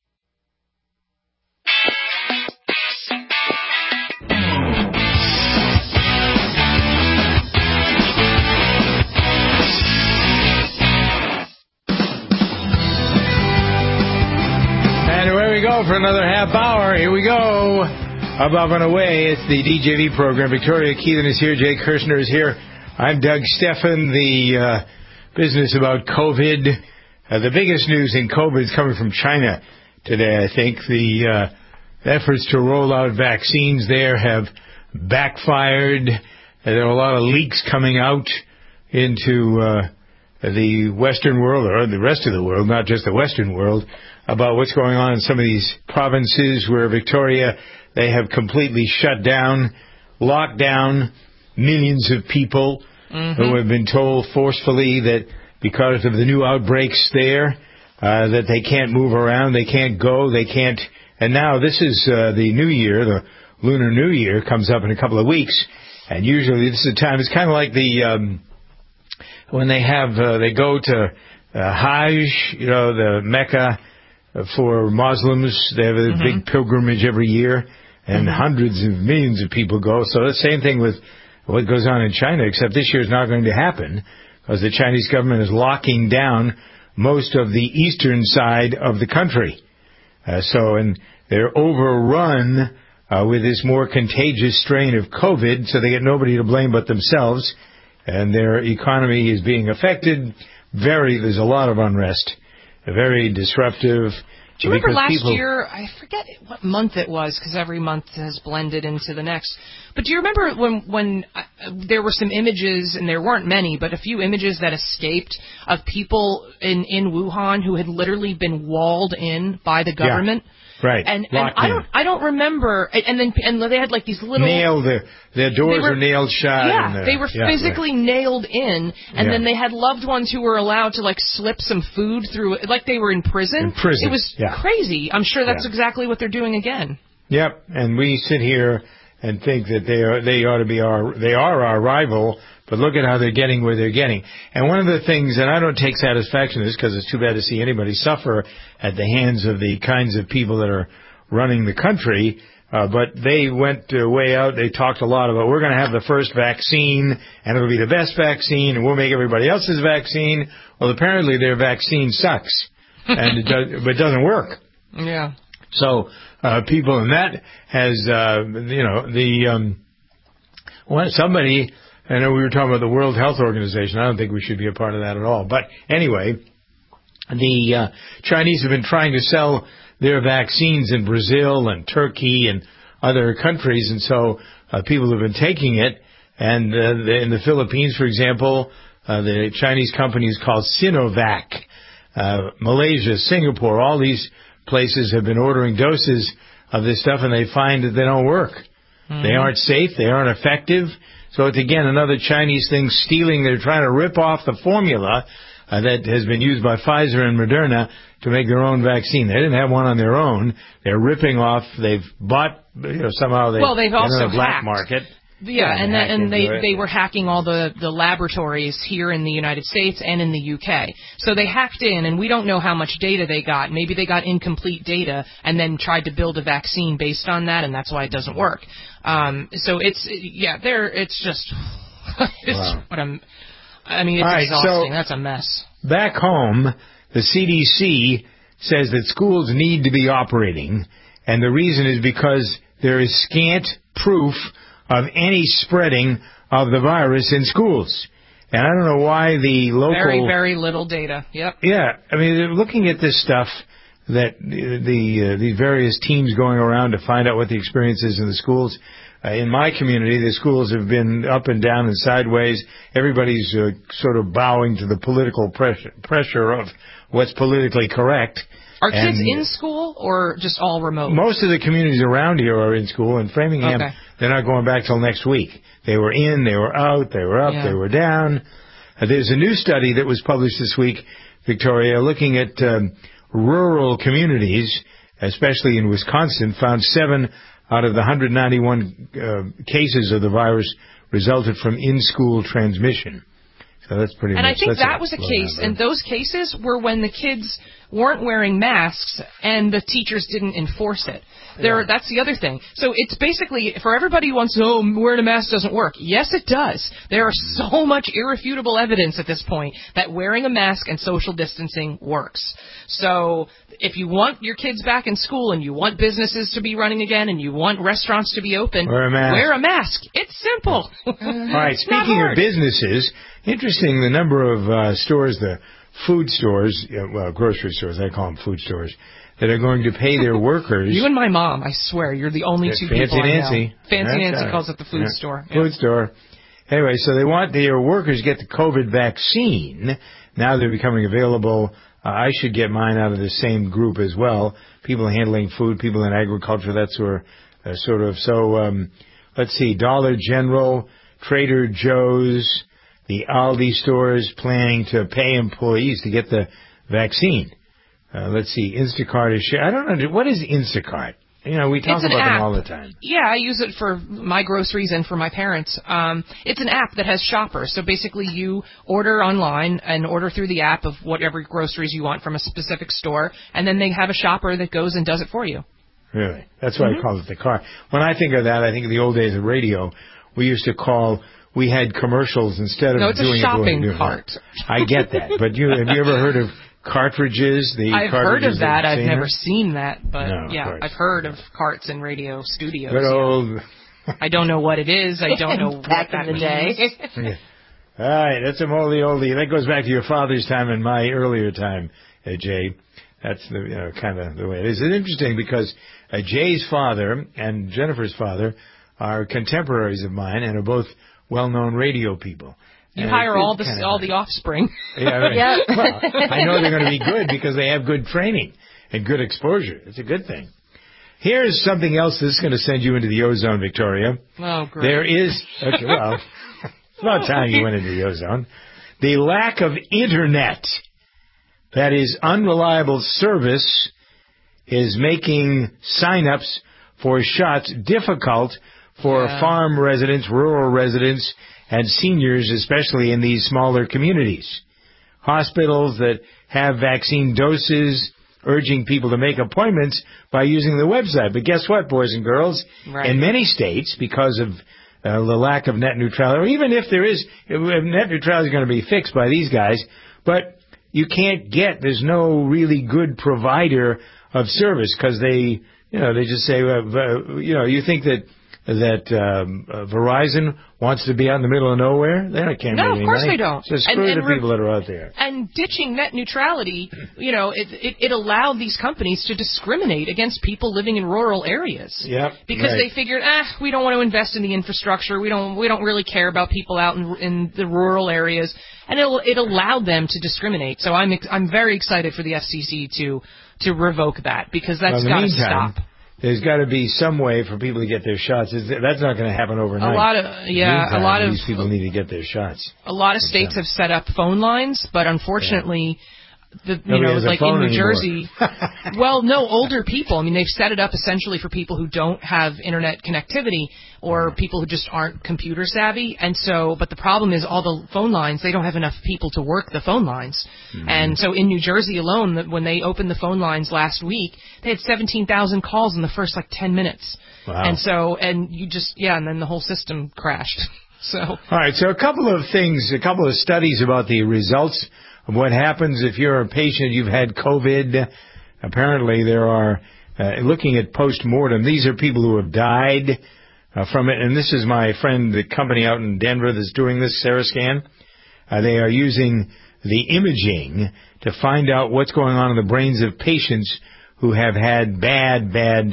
And away we go for another half hour. Here we go. Above and away, it's the DJV program. Victoria Keelan is here. Jay Kirshner is here. I'm Doug Stephan. The business about COVID. The biggest news in COVID is coming from China today, I think. The efforts to roll out vaccines there have backfired. There are a lot of leaks coming out into the Western world, or the rest of the world, not just the Western world, about what's going on in some of these provinces where Victoria, they have completely shut down, locked down millions of people who have been told forcefully that because of the new outbreaks there, that they can't move around, they can't go, they can't. And now this is the New Year, the Lunar New Year comes up in a couple of weeks, and usually this is the time. It's kind of like the when they have they go to Hajj, you know, the Mecca for Muslims. They have a big pilgrimage every year, and hundreds of millions of people go. So the same thing with what goes on in China, except this year is not going to happen because the Chinese government is locking down most of the eastern side of the country. And they're overrun with this more contagious strain of COVID, so they get nobody to blame but themselves, and their economy is being affected. There's a lot of unrest, very disruptive, Do you remember last year? I forget what month it was because every month has blended into the next. But do you remember when there were some images, and there weren't many, but a few images that escaped of people in Wuhan who had literally been walled in by the government? Yeah. Right. And I don't remember. And they had like these little nailed. Their doors were nailed shut. Yeah, they were physically nailed in, and then they had loved ones who were allowed to like slip some food through it, like they were in prison. It was crazy. I'm sure that's exactly what they're doing again. Yep. And we sit here and think that they are our rival. But look at how they're getting where they're getting. And one of the things, and I don't take satisfaction in this because it's too bad to see anybody suffer at the hands of the kinds of people that are running the country, but they went way out. They talked a lot about we're going to have the first vaccine, and it'll be the best vaccine, and we'll make everybody else's vaccine. Well, apparently their vaccine sucks, and but it doesn't work. Yeah. So people, and that has, somebody... I know we were talking about the World Health Organization. I don't think we should be a part of that at all. But anyway, the Chinese have been trying to sell their vaccines in Brazil and Turkey and other countries, and so people have been taking it. And in the Philippines, for example, the Chinese company is called Sinovac. Malaysia, Singapore, all these places have been ordering doses of this stuff, and they find that they don't work. Mm-hmm. They aren't safe. They aren't effective. So it's, again, another Chinese thing stealing. They're trying to rip off the formula that has been used by Pfizer and Moderna to make their own vaccine. They didn't have one on their own. They're ripping off. They've bought, somehow they've also in the black hacked. Market. Yeah, and they were hacking all the laboratories here in the United States and in the UK. So they hacked in, and we don't know how much data they got. Maybe they got incomplete data and then tried to build a vaccine based on that, and that's why it doesn't work. So it's just Wow. it's all right, exhausting. so that's a mess. Back home, the CDC says that schools need to be operating, and the reason is because there is scant proof of any spreading of the virus in schools. And I don't know why the local... Very, very little data. Yep. Yeah. I mean, they're looking at this stuff that the various teams going around to find out what the experience is in the schools. In my community, the schools have been up and down and sideways. Everybody's sort of bowing to the political pressure of what's politically correct. Are kids in school or just all remote? Most of the communities around here are in school. In Framingham, they're not going back till next week. They were in, they were out, they were up, they were down. There's a new study that was published this week, Victoria, looking at rural communities, especially in Wisconsin, found 7 out of the 191 cases of the virus resulted from in-school transmission. So that's pretty much... And I think that was a case, and those cases were when the kids weren't wearing masks and the teachers didn't enforce it. That's the other thing. So it's basically, for everybody who wants, wearing a mask doesn't work. Yes, it does. There is so much irrefutable evidence at this point that wearing a mask and social distancing works. So if you want your kids back in school and you want businesses to be running again and you want restaurants to be open, wear a mask. It's simple. All right, speaking of businesses, interesting the number of stores, the food stores, grocery stores, I call them food stores, that are going to pay their workers. You and my mom, I swear, you're the only two people I know. Fancy Nancy calls it the food store. Yeah. Food store. Anyway, so they want their workers to get the COVID vaccine. Now they're becoming available. I should get mine out of the same group as well. People handling food, people in agriculture, that sort of. So let's see, Dollar General, Trader Joe's, the Aldi stores planning to pay employees to get the vaccine. Let's see, Instacart is... I don't know, what is Instacart? We talk about them all the time. Yeah, I use it for my groceries and for my parents. It's an app that has shoppers. So basically you order online and order through the app of whatever groceries you want from a specific store, and then they have a shopper that goes and does it for you. Really? That's why I call it the car. When I think of that, I think of the old days of radio. We used to call... We had commercials instead of doing a shopping cart. I get that. But have you ever heard of cartridges? I've heard of that. I've never seen that. But, I've heard of carts in radio studios. Good old... I don't know what it is. I don't know back what that in the day. All right, that's a oldie. That goes back to your father's time and my earlier time, Jay. That's the kind of the way it is. It's interesting because Jay's father and Jennifer's father are contemporaries of mine and are both well-known radio people. You hire all the offspring. Yeah, right. Yeah. Well, I know they're going to be good because they have good training and good exposure. It's a good thing. Here's something else that's going to send you into the ozone, Victoria. Oh, great. There is, okay, well, it's about time you went into the ozone. The lack of internet, that is unreliable service, is making sign-ups for shots difficult for farm residents, rural residents, and seniors, especially in these smaller communities. Hospitals that have vaccine doses urging people to make appointments by using the website. But guess what, boys and girls? Right. In many states, because of the lack of net neutrality, or even if there is, net neutrality is going to be fixed by these guys, but you can't there's no really good provider of service because they just say, you think that Verizon wants to be out in the middle of nowhere? They can't make any money. No, of course they don't. So screw the people that are out there. And ditching net neutrality, it allowed these companies to discriminate against people living in rural areas. Yep. Because they figured, we don't want to invest in the infrastructure. We don't really care about people out in the rural areas. And it allowed them to discriminate. So I'm very excited for the FCC to revoke that because that's got to stop. There's got to be some way for people to get their shots. That's not going to happen overnight. A lot of these people need to get their shots. A lot of states have set up phone lines, but unfortunately, like in New Jersey, older people. I mean, they've set it up essentially for people who don't have internet connectivity or people who just aren't computer savvy. And so, but the problem is all the phone lines, they don't have enough people to work the phone lines. Mm-hmm. And so in New Jersey alone, when they opened the phone lines last week, they had 17,000 calls in the first 10 minutes. Wow. And so, and then the whole system crashed. So. All right. So a couple of studies about the results of what happens if you're a patient, you've had COVID. Apparently there are, looking at post-mortem, these are people who have died from it. And this is my friend, the company out in Denver that's doing this, Sarascan. They are using the imaging to find out what's going on in the brains of patients who have had bad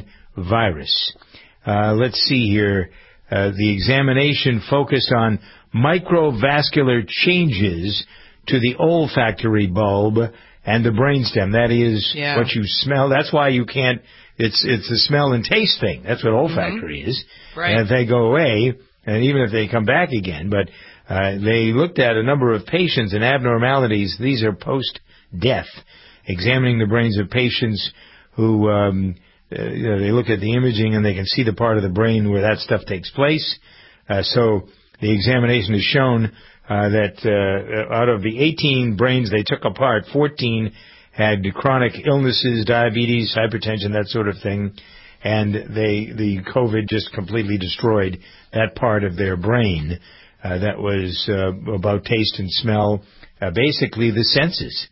virus. Let's see here. The examination focused on microvascular changes to the olfactory bulb and the brainstem. That is what you smell. That's why you can't. It's a smell and taste thing. That's what olfactory is. Right. And if they go away, and even if they come back again, but they looked at a number of patients and abnormalities. These are post-death, examining the brains of patients who they look at the imaging and they can see the part of the brain where that stuff takes place. So the examination has shown that out of the 18 brains they took apart, 14 had chronic illnesses, diabetes, hypertension, that sort of thing, and the COVID just completely destroyed that part of their brain that was about taste and smell, basically the senses.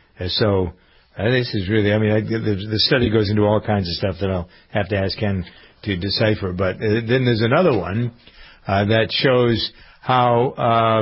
So this is really, the study goes into all kinds of stuff that I'll have to ask Ken to decipher. But then there's another one that shows how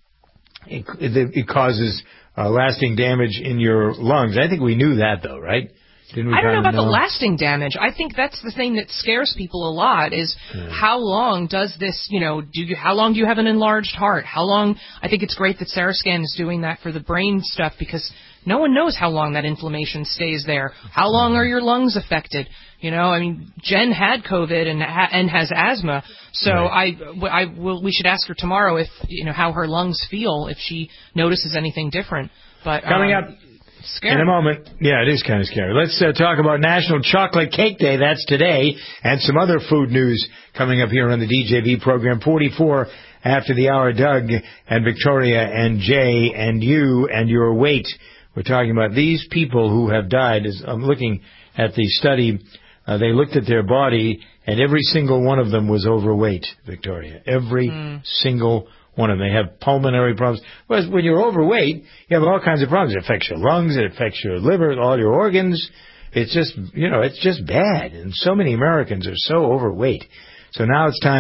it causes lasting damage in your lungs. I think we knew that, though, right? Didn't we? I don't know about the lasting damage. I think that's the thing that scares people a lot is how long does this, how long do you have an enlarged heart? How long? I think it's great that Sarascan is doing that for the brain stuff because no one knows how long that inflammation stays there. How long are your lungs affected? Jen had COVID and has asthma, so we should ask her tomorrow if how her lungs feel, if she notices anything different. But coming up in a moment, it is kind of scary. Let's talk about National Chocolate Cake Day. That's today, and some other food news coming up here on the DJV program. 44 after the hour. Doug and Victoria and Jay and you and your weight. We're talking about these people who have died. As I'm looking at the study, they looked at their body, and every single one of them was overweight, Victoria. Every single one of them. They have pulmonary problems. Well, when you're overweight, you have all kinds of problems. It affects your lungs. It affects your liver, all your organs. It's just, it's just bad. And so many Americans are so overweight. So now it's time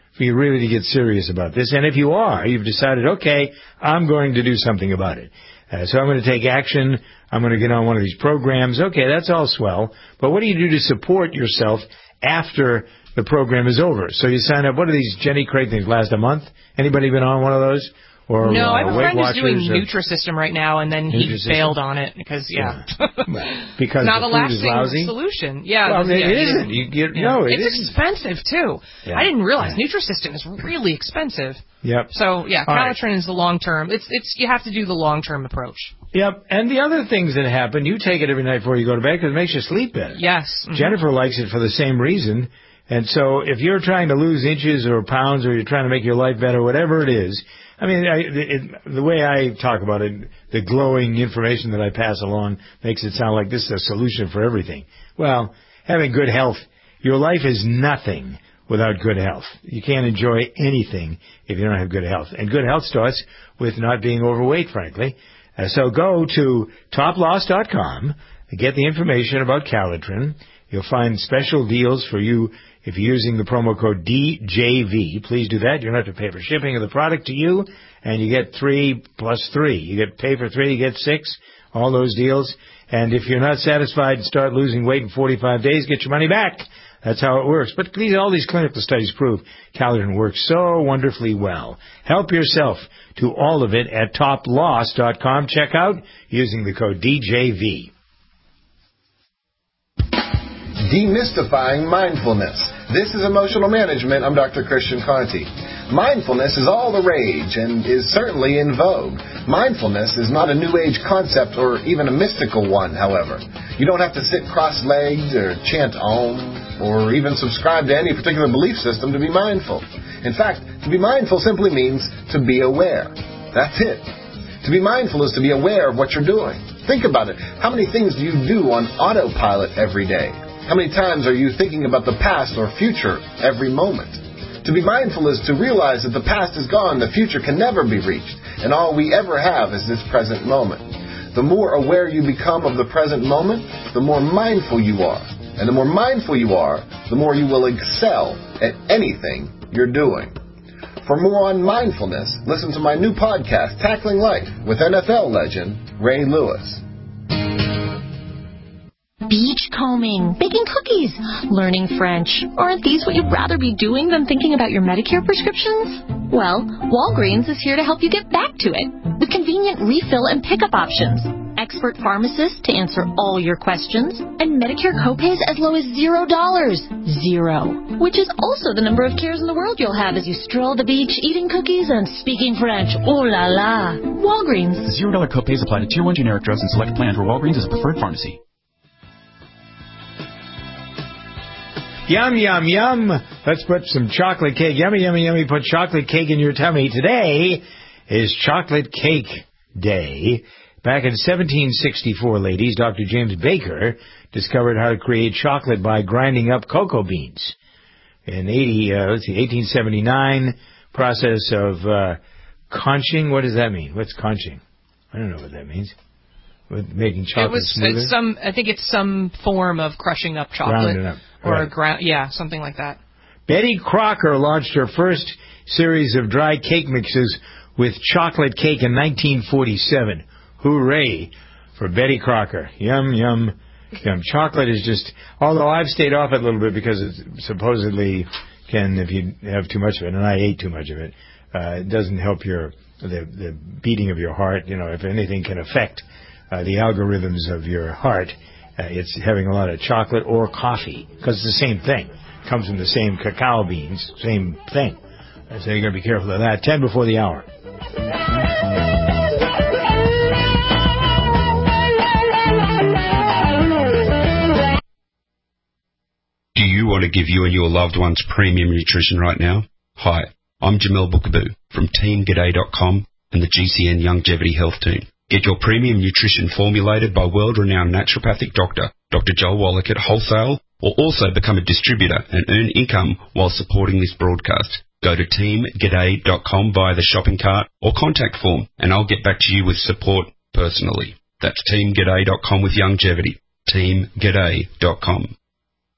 for you really to get serious about this. And if you are, you've decided, okay, I'm going to do something about it. So I'm going to take action. I'm going to get on one of these programs. Okay, that's all swell. But what do you do to support yourself after the program is over? So you sign up. What are these Jenny Craig things? Last a month? Anybody been on one of those? Or, no, I have a friend who's doing or Nutrisystem right now, and then he failed on it because, because not the a food is lasting lousy? solution. Yeah, well, it isn't. No, it it's isn't. expensive too. Yeah. I didn't realize Nutrisystem is really expensive. Yep. So yeah, All right. Calitrin is the long term. It's you have to do the long term approach. Yep. And the other things that happen, you take it every night before you go to bed because it makes you sleep better. Yes. Mm-hmm. Jennifer likes it for the same reason. And so if you're trying to lose inches or pounds or you're trying to make your life better, whatever it is, I mean, the way I talk about it, the glowing information that I pass along makes it sound like this is a solution for everything. Well, having good health, your life is nothing without good health. You can't enjoy anything if you don't have good health. And good health starts with not being overweight, frankly. So go to toploss.com, get the information about Calitrin. You'll find special deals for you if you're using the promo code DJV. Please do that. You don't have to pay for shipping of the product to you, and you get 3 plus 3. You get pay for 3, you get 6, all those deals. And if you're not satisfied and start losing weight in 45 days, get your money back. That's how it works. But all these clinical studies prove Calitrin works so wonderfully well. Help yourself to all of it at toploss.com. Check out using the code DJV. Demystifying mindfulness. This is Emotional Management. I'm Dr. Christian Conti. Mindfulness is all the rage and is certainly in vogue. Mindfulness is not a new age concept or even a mystical one, however. You don't have to sit cross-legged or chant Om or even subscribe to any particular belief system to be mindful. In fact, to be mindful simply means to be aware. That's it. To be mindful is to be aware of what you're doing. Think about it. How many things do you do on autopilot every day? How many times are you thinking about the past or future every moment? To be mindful is to realize that the past is gone, the future can never be reached, and all we ever have is this present moment. The more aware you become of the present moment, the more mindful you are. And the more mindful you are, the more you will excel at anything you're doing. For more on mindfulness, listen to my new podcast, Tackling Life, with NFL legend Ray Lewis. Beachcombing, baking cookies, learning French. Aren't these what you'd rather be doing than thinking about your Medicare prescriptions? Well, Walgreens is here to help you get back to it with convenient refill and pickup options, expert pharmacists to answer all your questions, and Medicare copays as low as $0. Zero. Which is also the number of cares in the world you'll have as you stroll the beach eating cookies and speaking French. Oh la la. Walgreens. $0 copays apply to Tier 1 generic drugs and select plans where Walgreens is a preferred pharmacy. Yum, yum, yum. Let's put some chocolate cake. Yummy, yummy, yummy. Put chocolate cake in your tummy. Today is Chocolate Cake Day. Back in 1764, ladies, Dr. James Baker discovered how to create chocolate by grinding up cocoa beans. In 1879, process of conching. What does that mean? What's conching? I don't know what that means. With making chocolate smoother? I think it's some form of crushing up chocolate. Ground it up. Or something like that. Betty Crocker launched her first series of dry cake mixes with chocolate cake in 1947. Hooray for Betty Crocker. Yum, yum, yum. Chocolate is just, although I've stayed off it a little bit because it supposedly can, if you have too much of it, and I ate too much of it, it doesn't help the beating of your heart. You know, if anything can affect the algorithms of your heart, it's having a lot of chocolate or coffee, because it's the same thing. It comes from the same cacao beans, same thing. So you're going to be careful of that. 10 before the hour. Do you want to give you and your loved ones premium nutrition right now? Hi, I'm Jamel Bookaboo from TeamGaday.com and the GCN Longevity Health Team. Get your premium nutrition formulated by world-renowned naturopathic doctor, Dr. Joel Wallach at Wholesale, or also become a distributor and earn income while supporting this broadcast. Go to teamgaday.com via the shopping cart or contact form, and I'll get back to you with support personally. That's teamgaday.com with longevity. teamgaday.com.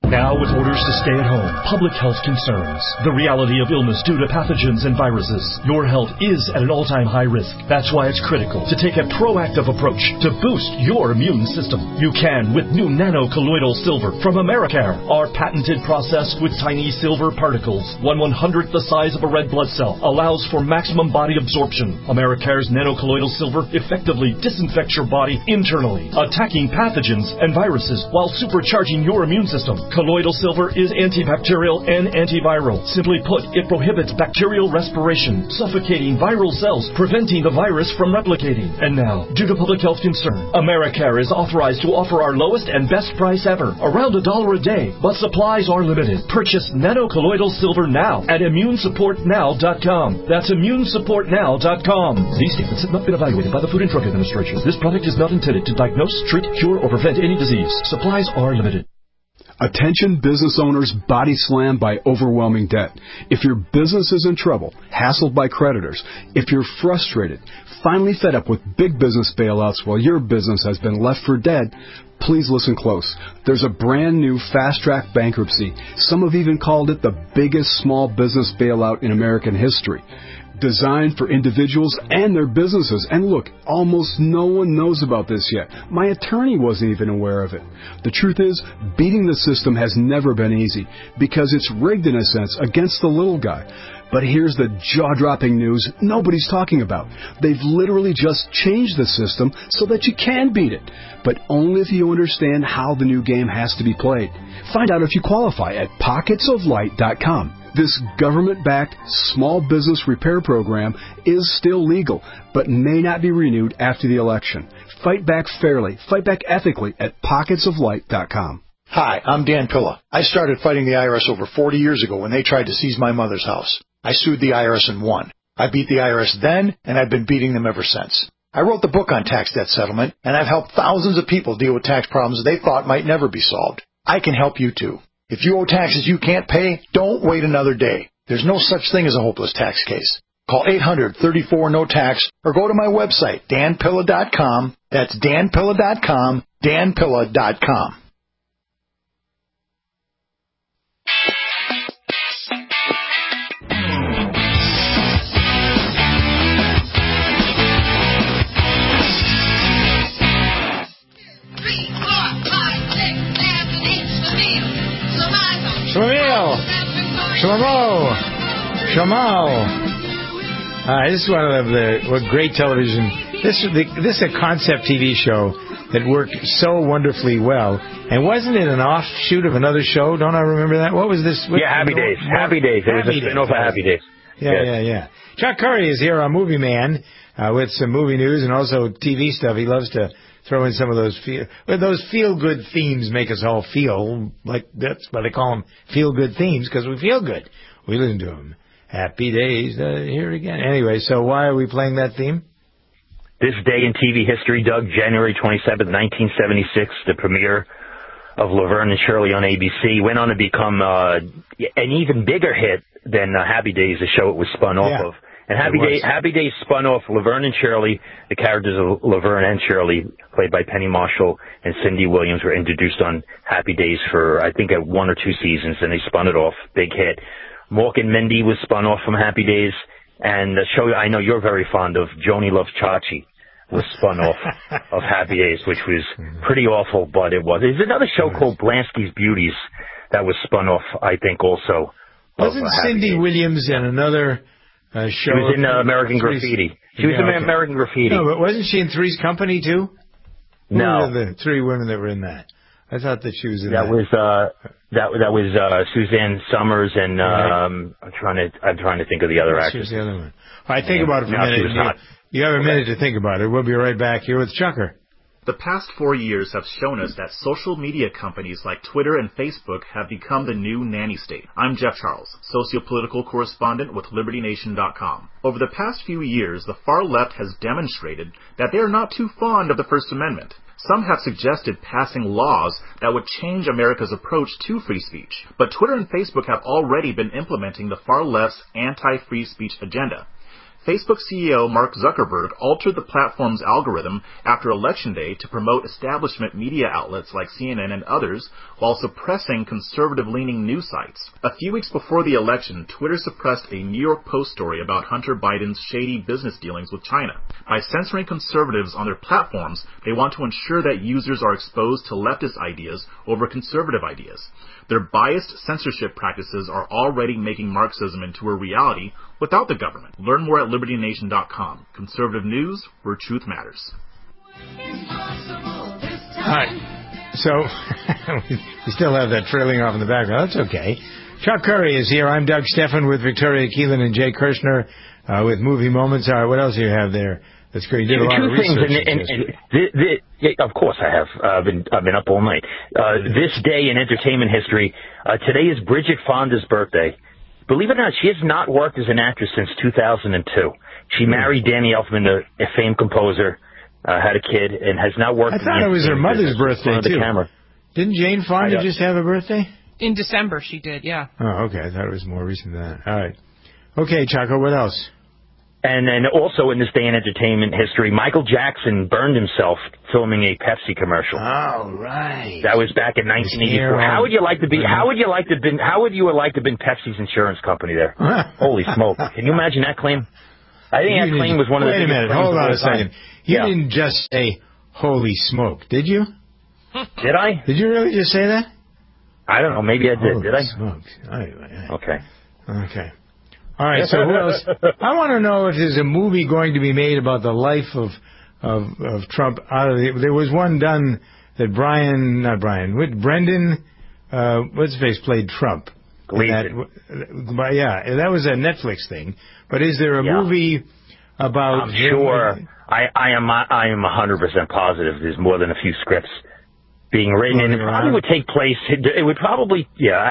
Now with orders to stay at home, public health concerns, the reality of illness due to pathogens and viruses, your health is at an all-time high risk. That's why it's critical to take a proactive approach to boost your immune system. You can with new nano-colloidal silver from Americare. Our patented process with tiny silver particles, 1/100th the size of a red blood cell, allows for maximum body absorption. Americare's nano-colloidal silver effectively disinfects your body internally, attacking pathogens and viruses while supercharging your immune system. Colloidal silver is antibacterial and antiviral. Simply put, it prohibits bacterial respiration, suffocating viral cells, preventing the virus from replicating. And now, due to public health concern, Americare is authorized to offer our lowest and best price ever, around $1 a day, but supplies are limited. Purchase nano-colloidal silver now at ImmuneSupportNow.com. That's ImmuneSupportNow.com. These statements have not been evaluated by the Food and Drug Administration. This product is not intended to diagnose, treat, cure, or prevent any disease. Supplies are limited. Attention business owners body slammed by overwhelming debt. If your business is in trouble, hassled by creditors, if you're frustrated, finally fed up with big business bailouts while your business has been left for dead, please listen close. There's a brand new fast-track bankruptcy. Some have even called it the biggest small business bailout in American history. Designed for individuals and their businesses. And look, almost no one knows about this yet. My attorney wasn't even aware of it. The truth is, beating the system has never been easy because it's rigged in a sense against the little guy. But here's the jaw-dropping news nobody's talking about. They've literally just changed the system so that you can beat it, but only if you understand how the new game has to be played. Find out if you qualify at pocketsoflight.com. This government-backed small business repair program is still legal, but may not be renewed after the election. Fight back fairly, fight back ethically at pocketsoflight.com. Hi, I'm Dan Pilla. I started fighting the IRS over 40 years ago when they tried to seize my mother's house. I sued the IRS and won. I beat the IRS then, and I've been beating them ever since. I wrote the book on tax debt settlement, and I've helped thousands of people deal with tax problems they thought might never be solved. I can help you too. If you owe taxes you can't pay, don't wait another day. There's no such thing as a hopeless tax case. Call 800-34-NO-TAX or go to my website, danpilla.com. That's danpilla.com, danpilla.com. Shlomo. This is one of the great television. This is a concept TV show that worked so wonderfully well. And wasn't it an offshoot of another show? Don't I remember that? What was this? Happy Days. Happy Days. It was a spin-off of Happy Days. Yeah. Chuck Curry is here on Movie Man with some movie news and also TV stuff. He loves to throw in some of those feel-good themes, make us all feel like that's why they call them feel-good themes, because we feel good. We listen to them. Happy Days, here again. Anyway, so why are we playing that theme? This day in TV history, Doug, January 27th, 1976, the premiere of Laverne and Shirley on ABC went on to become an even bigger hit than Happy Days, the show it was spun off of. And Happy Days spun off Laverne and Shirley. The characters of Laverne and Shirley, played by Penny Marshall and Cindy Williams, were introduced on Happy Days for, I think, 1 or 2 seasons, and they spun it off. Big hit. Mork and Mindy was spun off from Happy Days. And the show I know you're very fond of, Joni Loves Chachi, was spun off of Happy Days, which was pretty awful, but it was. There's another show called Blansky's Beauties that was spun off, I think, also. Wasn't Cindy Williams in another show? She was in American Graffiti. She was in American Graffiti. No, but wasn't she in Three's Company, too? No. Who were the 3 women that were in that? I thought that she was in that. That was Suzanne Summers and I'm trying to think of the other actress. The other one. All right, think about it for a minute. You have a minute to think about it. We'll be right back here with Chucker. The past 4 years have shown us that social media companies like Twitter and Facebook have become the new nanny state. I'm Jeff Charles, socio-political correspondent with LibertyNation.com. Over the past few years, the far left has demonstrated that they are not too fond of the First Amendment. Some have suggested passing laws that would change America's approach to free speech. But Twitter and Facebook have already been implementing the far left's anti-free speech agenda. Facebook CEO Mark Zuckerberg altered the platform's algorithm after Election Day to promote establishment media outlets like CNN and others while suppressing conservative-leaning news sites. A few weeks before the election, Twitter suppressed a New York Post story about Hunter Biden's shady business dealings with China. By censoring conservatives on their platforms, they want to ensure that users are exposed to leftist ideas over conservative ideas. Their biased censorship practices are already making Marxism into a reality without the government. Learn more at LibertyNation.com. Conservative news where truth matters. All right. So, we still have that trailing off in the background. That's okay. Chuck Curry is here. I'm Doug Stephan with Victoria Keelan and Jay Kirshner with Movie Moments. All right, what else do you have there? That's great. You did a lot of research. Of course I have. I've been up all night. This day in entertainment history, today is Bridget Fonda's birthday. Believe it or not, she has not worked as an actress since 2002. She married Danny Elfman, a famed composer, had a kid, and has not worked. I thought it was her mother's birthday, too. Didn't Jane Fonda just have a birthday? In December, she did, yeah. Oh, okay. I thought it was more recent than that. All right. Okay, Chaco, what else? And then also in this day in entertainment history, Michael Jackson burned himself filming a Pepsi commercial. Oh, right. That was back in 1984. How would you like to have been Pepsi's insurance company there? Holy smoke. Can you imagine that claim? I think that claim was one of the biggest claims. Wait a minute. Hold on a second. You didn't just say, holy smoke, did you? Did I? Did you really just say that? I don't know. Maybe I did. Holy Did I? Smokes. Okay. Okay. All right, so who else? I want to know if there's a movie going to be made about the life of Trump. There was one done that Brendan, what's his face, played Trump. Gleason. That was a Netflix thing. But is there a movie about? I'm sure. I am 100% positive there's more than a few scripts being written, and it probably would take place. It would probably,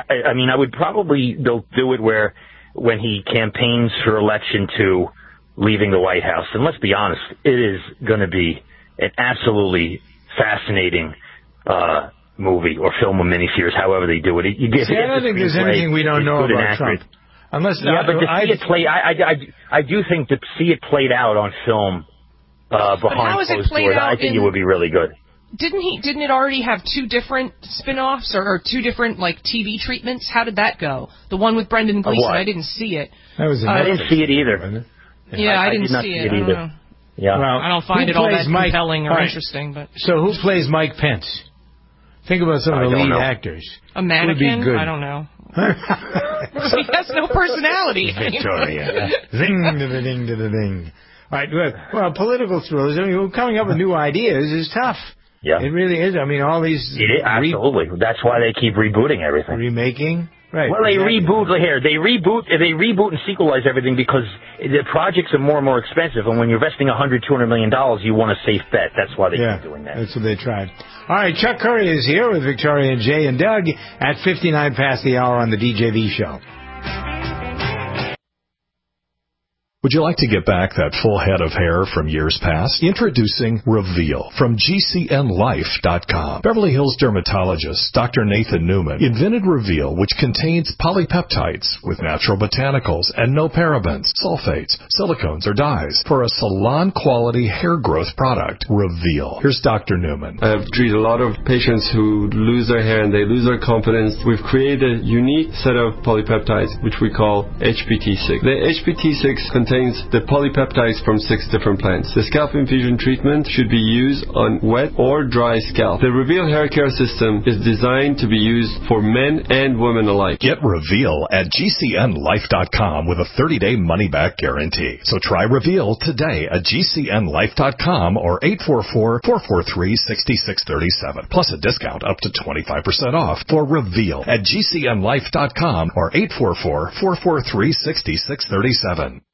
they'll do it where. When he campaigns for election to leaving the White House. And let's be honest, it is going to be an absolutely fascinating movie or film or miniseries, however they do it. I don't think there's anything we don't know about Trump. Unless, but to see it play, I do think to see it played out on film behind closed doors, I think it would be really good. Didn't it already have two different spin-offs or two different TV treatments? How did that go? The one with Brendan Gleeson, I didn't see it. I didn't see it either. Yeah, I didn't see it either. Yeah. Well, I don't find it all that compelling or interesting. But so who plays Mike Pence? Think about some of the lead actors. A mannequin? I don't know. He has no personality. Victoria. Zing to the ding to the ding. All right, well, political thrillers, coming up with new ideas is tough. Yeah. It really is. I mean, all these... It is, absolutely. That's why they keep rebooting everything. Remaking? Right. Well, they reboot and sequelize everything because the projects are more and more expensive, and when you're investing $100-200 million, you want a safe bet. That's why they keep doing that. That's what they tried. All right, Chuck Curry is here with Victoria and Jay and Doug at 59 past the hour on the DJV show. Would you like to get back that full head of hair from years past? Introducing Reveal from GCNLife.com. Beverly Hills dermatologist Dr. Nathan Newman invented Reveal, which contains polypeptides with natural botanicals and no parabens, sulfates, silicones, or dyes for a salon-quality hair growth product. Reveal. Here's Dr. Newman. I've treated a lot of patients who lose their hair and they lose their confidence. We've created a unique set of polypeptides, which we call HPT6. The HPT6 contains the polypeptides from 6 different plants. The scalp infusion treatment should be used on wet or dry scalp. The Reveal hair care system is designed to be used for men and women alike. Get Reveal at GCNLife.com with a 30-day money-back guarantee. So try Reveal today at GCNLife.com or 844-443-6637. Plus a discount up to 25% off for Reveal at GCNLife.com or 844-443-6637.